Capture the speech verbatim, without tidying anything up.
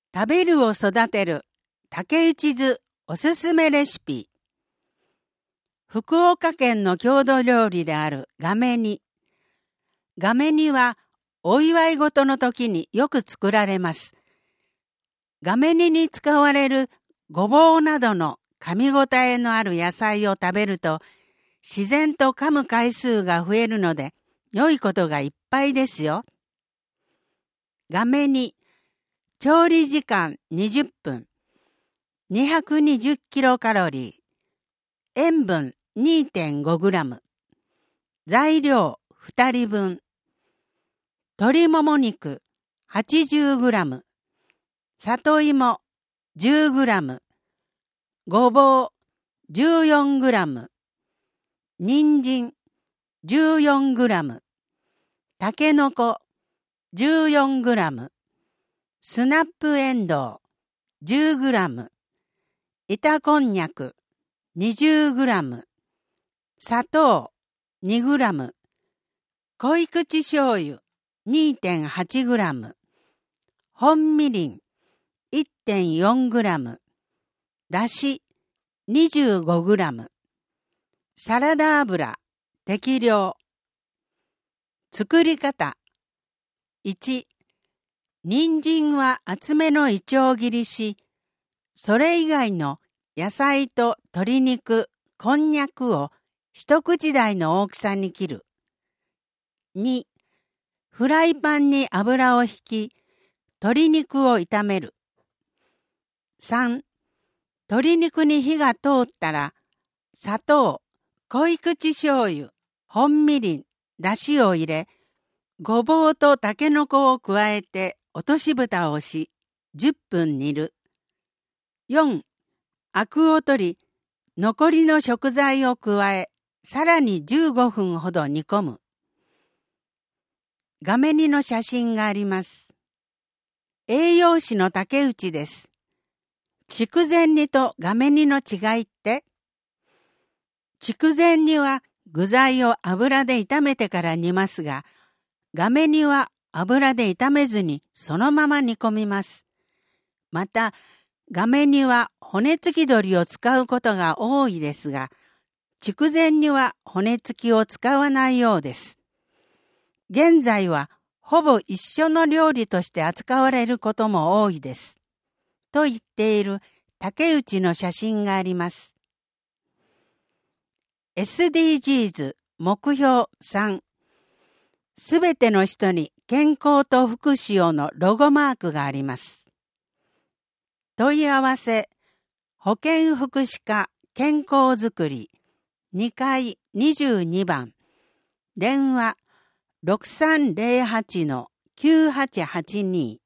食べるを育てる竹内図おすすめレシピ。福岡県の郷土料理であるがめ煮。がめ煮はお祝い事の時によく作られます。がめ煮に使われるごぼうなどの噛み応えのある野菜を食べると自然と噛む回数が増えるので良いことがいっぱいですよ。がめ煮。調理時間にじゅっぷん、にひゃくにじゅうキロカロリー、塩分 にてんごグラム、材料ふたりぶん、鶏もも肉 はちじゅうグラム、里芋 じゅうグラム、ごぼう じゅうよんグラム、人参 じゅうよんグラム、たけのこ じゅうよんグラム、スナップエンドウ じゅうグラム、板こんにゃく にじゅうグラム、砂糖 にグラム、濃い口醤油 にてんはちグラム、本みりん いってんよんグラム、だし にじゅうごグラム、サラダ油適量。作り方。いち、人参は厚めのいちょう切りし、それ以外の野菜と鶏肉、こんにゃくを一口大の大きさに切る。に、フライパンに油をひき、鶏肉を炒める。さん、鶏肉に火が通ったら、砂糖、濃い口醤油、本みりん、だしを入れ、ごぼうとたけのこを加えて落とし蓋をし、じゅっぷん煮る。よん、アクを取り、残りの食材を加え、さらにじゅうごふんほど煮込む。がめ煮の写真があります。栄養士の竹内です。筑前煮とがめ煮の違いって？筑前煮は具材を油で炒めてから煮ますが、がめ煮は油で炒めずにそのまま煮込みます。また、がめ煮は骨付き鶏を使うことが多いですが、筑前煮は骨付きを使わないようです。現在はほぼ一緒の料理として扱われることも多いです。と言っている竹内の写真があります。エスディージーズ 目標さん。すべての人に健康と福祉をのロゴマークがあります。問い合わせ、保健福祉課健康づくりにかいにじゅうにばん、電話 ろくさんゼロはちのきゅうはちはちに